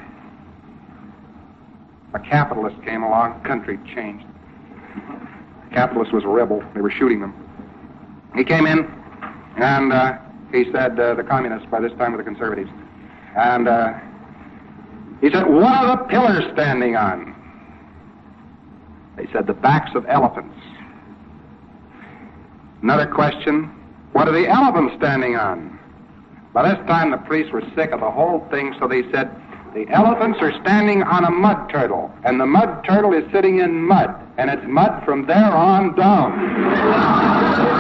A capitalist came along. Country changed. The capitalist was a rebel. They were shooting them. He came in, and uh, he said, uh, the communists by this time were the conservatives, and uh, he said, "What are the pillars standing on?" They said, "The backs of elephants." Another question, "What are the elephants standing on?" By this time, the priests were sick of the whole thing, so they said, "The elephants are standing on a mud turtle, and the mud turtle is sitting in mud, and it's mud from there on down."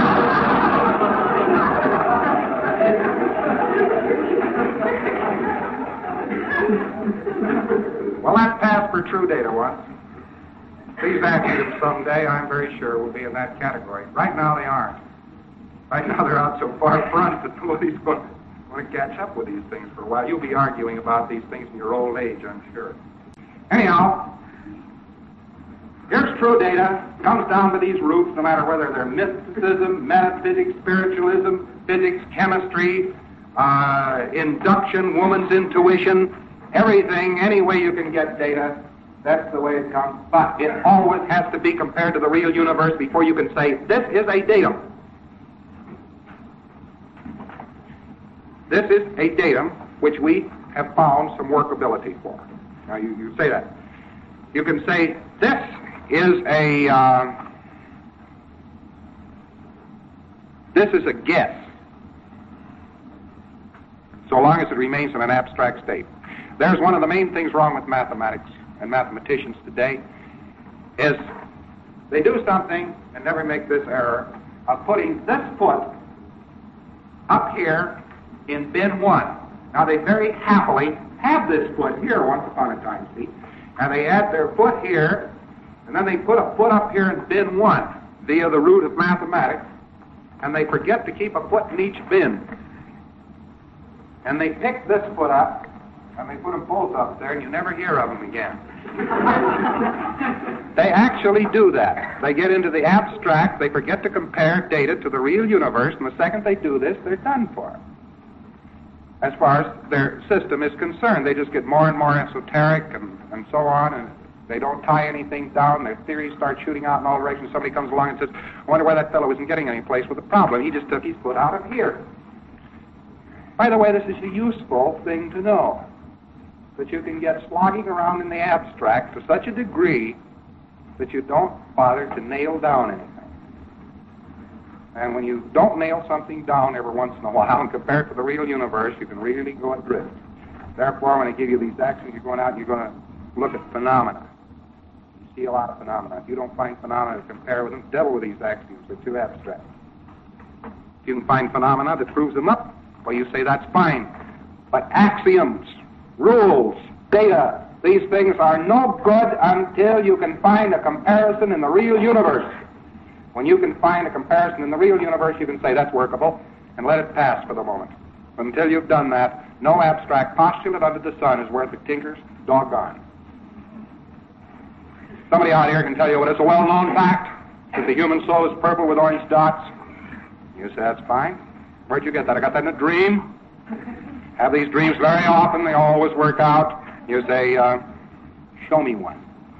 Well, that passed for true data once. These axioms someday, I'm very sure, will be in that category. Right now, they aren't. Right now, they're out so far front that nobody's going to want to catch up with these things for a while. You'll be arguing about these things in your old age, I'm sure. Anyhow, here's true data. Comes down to these roots, no matter whether they're mysticism, metaphysics, spiritualism, physics, chemistry, uh, induction, woman's intuition, everything, any way you can get data, that's the way it comes. But it always has to be compared to the real universe before you can say, this is a datum. This is a datum which we have found some workability for. Now, you, you say that. You can say, this is a, uh, this is a guess, so long as it remains in an abstract state. There's one of the main things wrong with mathematics and mathematicians today, is they do something and never make this error of putting this foot up here in bin one. Now, they very happily have this foot here once upon a time, see? And they add their foot here, and then they put a foot up here in bin one via the root of mathematics, and they forget to keep a foot in each bin. And they pick this foot up, and they put them both up there, and you never hear of them again. They actually do that. They get into the abstract, they forget to compare data to the real universe, and the second they do this, they're done for. As far as their system is concerned, they just get more and more esoteric and, and so on, and they don't tie anything down. Their theories start shooting out in all directions. Somebody comes along and says, I wonder why that fellow isn't getting any place with the problem. He just took his foot out of here. By the way, this is a useful thing to know, that you can get slogging around in the abstract to such a degree that you don't bother to nail down anything. And when you don't nail something down every once in a while and compare it to the real universe, you can really go adrift. Therefore, when I give you these axioms, you're going out and you're going to look at phenomena. You see a lot of phenomena. If you don't find phenomena to compare with them, devil with these axioms. They're too abstract. If you can find phenomena that proves them up, well, you say that's fine. But axioms, rules, data, these things are no good until you can find a comparison in the real universe. When you can find a comparison in the real universe, you can say that's workable and let it pass for the moment. But until you've done that, no abstract postulate under the sun is worth a tinker's doggone. Somebody out here can tell you, well, it's a well-known fact that the human soul is purple with orange dots. You say that's fine. Where'd you get that? I got that in a dream. Have these dreams very often. They always work out. You say, uh, show me one.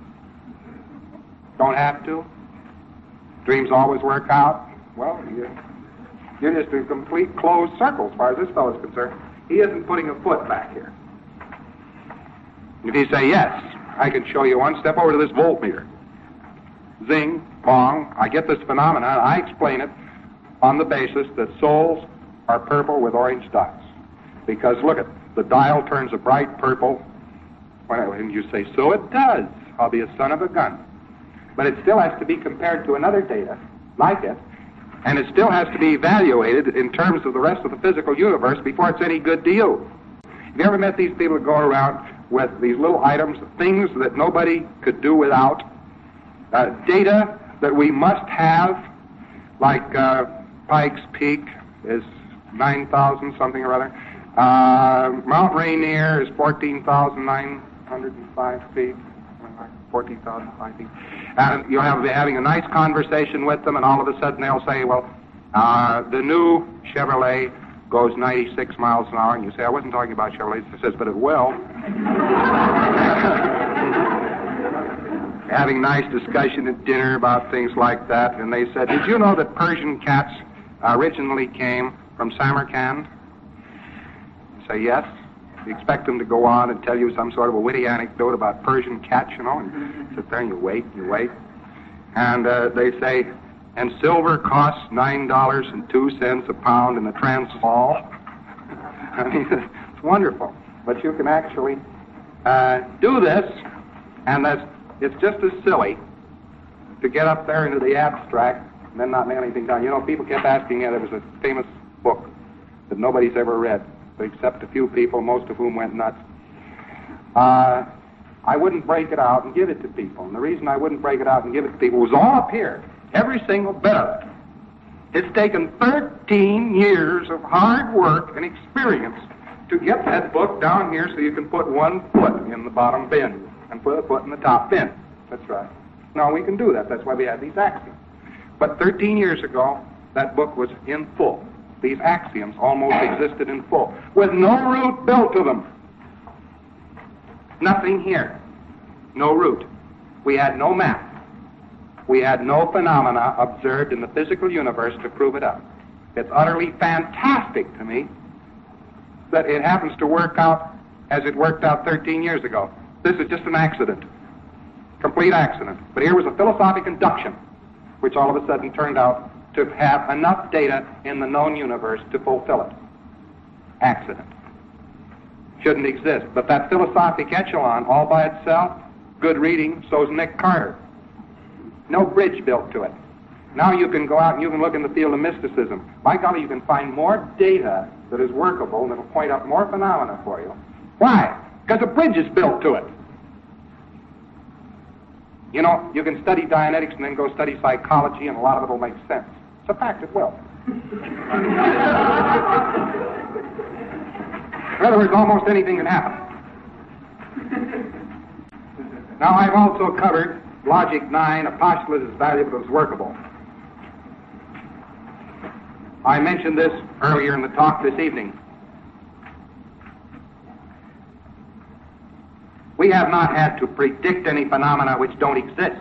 Don't have to. Dreams always work out. Well, you're, you're just a complete closed circle as far as this fellow's concerned. He isn't putting a foot back here. If you say, yes, I can show you one, step over to this voltmeter. Zing, bong, I get this phenomenon. I explain it on the basis that souls are purple with orange dots. Because, look at the dial turns a bright purple. And you say, so it does. I'll be a son of a gun. But it still has to be compared to another data, like it, and it still has to be evaluated in terms of the rest of the physical universe before it's any good to you. Have you ever met these people that go around with these little items, things that nobody could do without, uh, data that we must have, like uh, Pikes Peak is nine thousand something or other. Uh, Mount Rainier is fourteen thousand nine hundred five feet, fourteen thousand five feet. And you'll have, be having a nice conversation with them, and all of a sudden they'll say, well, uh, the new Chevrolet goes ninety-six miles an hour, and you say, I wasn't talking about Chevrolets. It says, but it will. Having nice discussion at dinner about things like that, and they said, did you know that Persian cats originally came from Samarkand? You say, yes. You expect them to go on and tell you some sort of a witty anecdote about Persian cats, you know, and sit there and you wait, you wait. And uh, they say, and silver costs nine dollars and two cents a pound in the Transvaal. I mean, it's wonderful. But you can actually uh, do this, and that's, it's just as silly to get up there into the abstract and then not nail anything down. You know, people kept asking me, there was a famous book that nobody's ever read, except a few people, most of whom went nuts. Uh, I wouldn't break it out and give it to people. And the reason I wouldn't break it out and give it to people was all up here. Every single bit of it. It's taken thirteen years of hard work and experience to get that book down here so you can put one foot in the bottom bin and put a foot in the top bin. That's right. Now we can do that. That's why we have these axioms. But thirteen years ago, that book was in full. These axioms almost existed in full, with no root built to them. Nothing here. No root. We had no map. We had no phenomena observed in the physical universe to prove it up. It's utterly fantastic to me that it happens to work out as it worked out thirteen years ago. This is just an accident. Complete accident. But here was a philosophic induction, which all of a sudden turned out to have enough data in the known universe to fulfill it. Accident. Shouldn't exist. But that philosophic echelon, all by itself, good reading, so's Nick Carter. No bridge built to it. Now you can go out and you can look in the field of mysticism. By golly, you can find more data that is workable and that'll point up more phenomena for you. Why? Because a bridge is built to it. You know, you can study Dianetics and then go study psychology, and a lot of it will make sense. It's a fact, it will. In other words, almost anything can happen. Now, I've also covered Logic nine, a postulate is valuable as workable. I mentioned this earlier in the talk this evening. We have not had to predict any phenomena which don't exist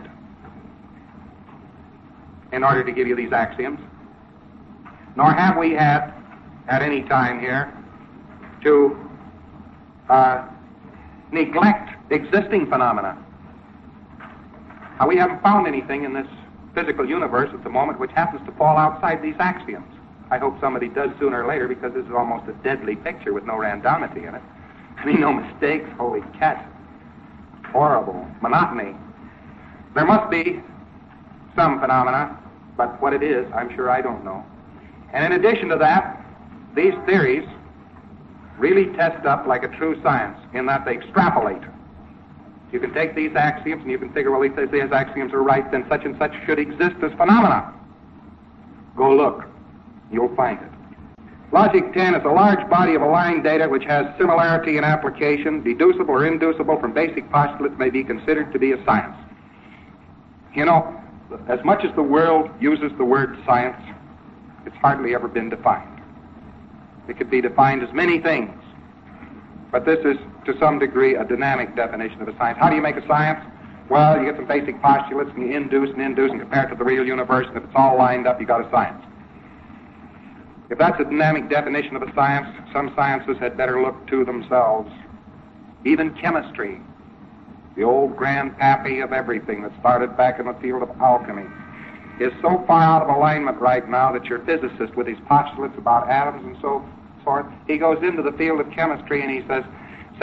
in order to give you these axioms, nor have we had at any time here to uh, neglect existing phenomena. Now, we haven't found anything in this physical universe at the moment which happens to fall outside these axioms. I hope somebody does sooner or later, because this is almost a deadly picture with no randomity in it. I mean, no mistakes, holy cat. Horrible. Monotony. There must be some phenomena, but what it is, I'm sure I don't know. And in addition to that, these theories really test up like a true science in that they extrapolate. You can take these axioms and you can figure, well, if these axioms are right, then such and such should exist as phenomena. Go look. You'll find it. Logic ten is a large body of aligned data which has similarity in application, deducible or inducible from basic postulates, may be considered to be a science. You know, as much as the world uses the word science, it's hardly ever been defined. It could be defined as many things, but this is, to some degree, a dynamic definition of a science. How do you make a science? Well, you get some basic postulates, and you induce and induce and compare it to the real universe, and if it's all lined up, you got a science. If that's a dynamic definition of a science, some sciences had better look to themselves. Even chemistry, the old grandpappy of everything that started back in the field of alchemy, is so far out of alignment right now that your physicist, with his postulates about atoms and so forth, he goes into the field of chemistry and he says,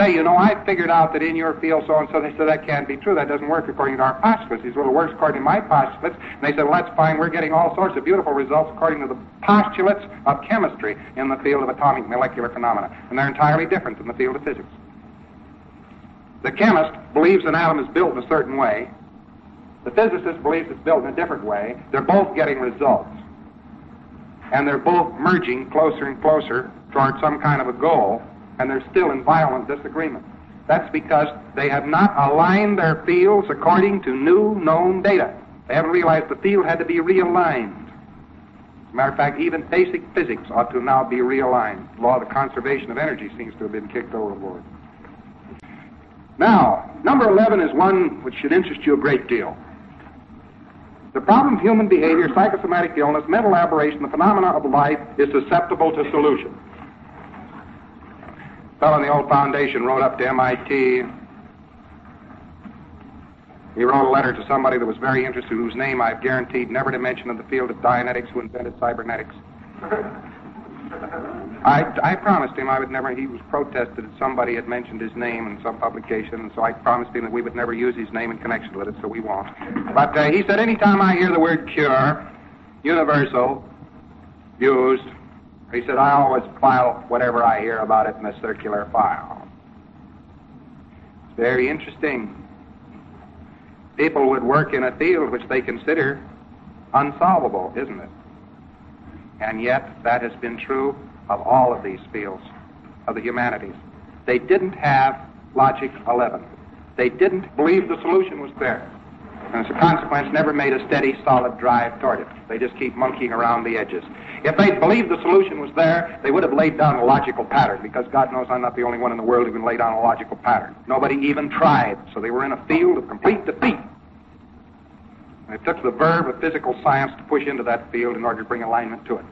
say, you know, I figured out that in your field so-and-so. They said, that can't be true. That doesn't work according to our postulates. He said, well, it works according to my postulates. And they said, well, that's fine. We're getting all sorts of beautiful results according to the postulates of chemistry in the field of atomic molecular phenomena. And they're entirely different than the field of physics. The chemist believes an atom is built in a certain way. The physicist believes it's built in a different way. They're both getting results. And they're both merging closer and closer toward some kind of a goal, and they're still in violent disagreement. That's because they have not aligned their fields according to new known data. They haven't realized the field had to be realigned. As a matter of fact, even basic physics ought to now be realigned. The law of the conservation of energy seems to have been kicked overboard. Now, number eleven is one which should interest you a great deal. The problem of human behavior, psychosomatic illness, mental aberration, the phenomena of life is susceptible to solution. A fellow in the old foundation wrote up to M I T. He wrote a letter to somebody that was very interested, whose name I've guaranteed never to mention in the field of Dianetics, who invented cybernetics. I, I promised him I would never, he was protested that somebody had mentioned his name in some publication, and so I promised him that we would never use his name in connection with it, so we won't. But uh, he said, anytime I hear the word cure, universal, used, he said, I always file whatever I hear about it in a circular file. It's very interesting. People would work in a field which they consider unsolvable, isn't it? And yet, that has been true of all of these fields of the humanities. They didn't have logic eleven. They didn't believe the solution was there. And as a consequence, never made a steady, solid drive toward it. They just keep monkeying around the edges. If they'd believed the solution was there, they would have laid down a logical pattern, because God knows I'm not the only one in the world who can lay down a logical pattern. Nobody even tried, so they were in a field of complete defeat. And it took the verb of physical science to push into that field in order to bring alignment to it.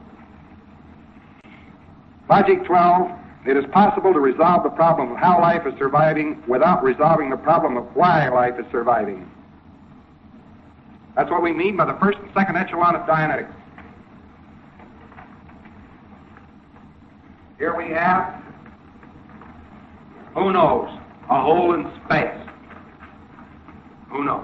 Logic twelve, it is possible to resolve the problem of how life is surviving without resolving the problem of why life is surviving. That's what we mean by the first and second echelon of Dianetics. Here we have, who knows, a hole in space. Who knows?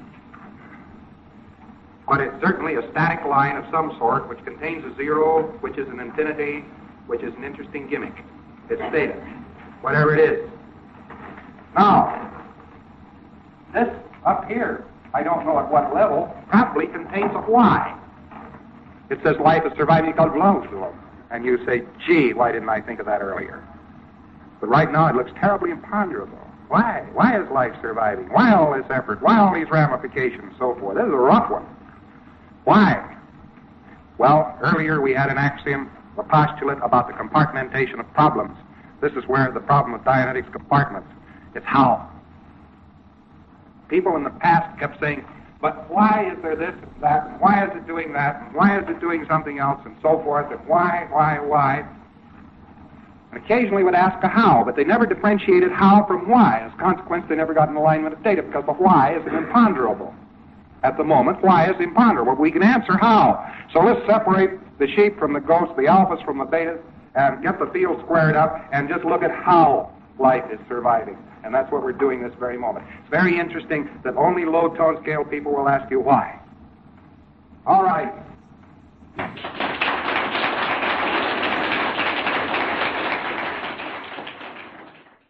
But it's certainly a static line of some sort which contains a zero, which is an infinity, which is an interesting gimmick. It's data, whatever it is. Now, this up here, I don't know at what level, probably contains a why. It says life is surviving because it belongs to them. And you say, gee, why didn't I think of that earlier? But right now it looks terribly imponderable. Why? Why is life surviving? Why all this effort? Why all these ramifications and so forth? This is a rough one. Why? Well, earlier we had an axiom, a postulate about the compartmentation of problems. This is where the problem of Dianetics compartments. It's how. People in the past kept saying, but why is there this and that, and why is it doing that, and why is it doing something else, and so forth, and why, why, why? And occasionally would ask a how, but they never differentiated how from why. As a consequence, they never got an alignment of data, because the why is an imponderable. At the moment, why is imponderable. We can answer how. So let's separate the sheep from the goats, the alphas from the betas, and get the field squared up, and just look at how life is surviving. And that's what we're doing this very moment. It's very interesting that only low-tone scale people will ask you why.